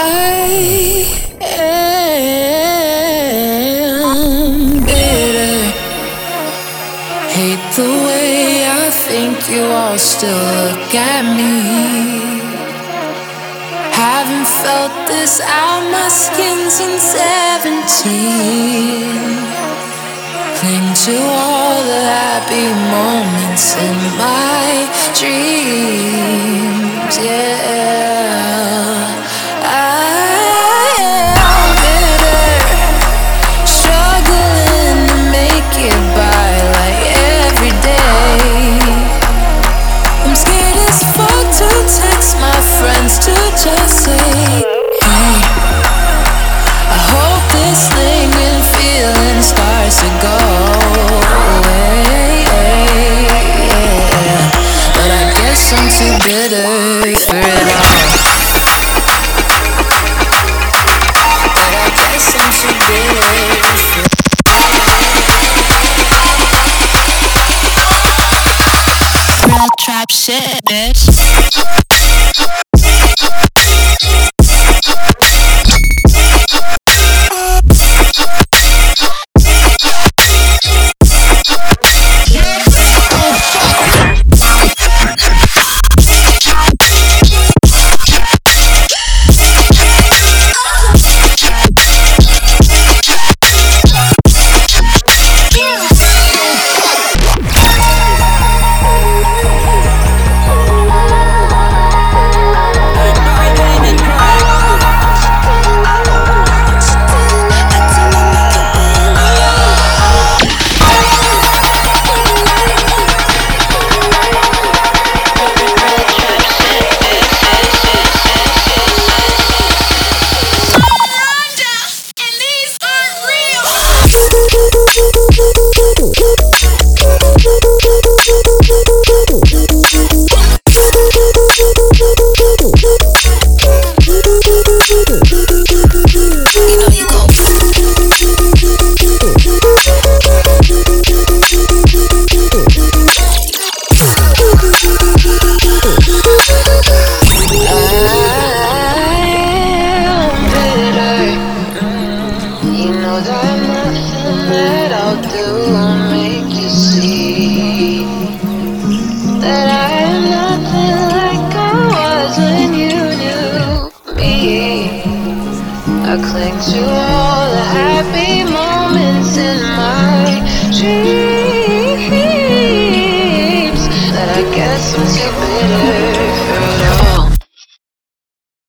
I am bitter. Hate the way I think you all still look at me. Haven't felt this out my skin since 17. Cling to all the happy moments in my dreams, yeah. I am bitter, struggling to make it by like every day. I'm scared as fuck to text my friends to just say, hey, I hope this lingering feeling starts to go away, yeah. But I guess I'm too bitter for it all. But I guess I'm too bitter for real trap shit, bitch. I cling to all the happy moments in my dreams.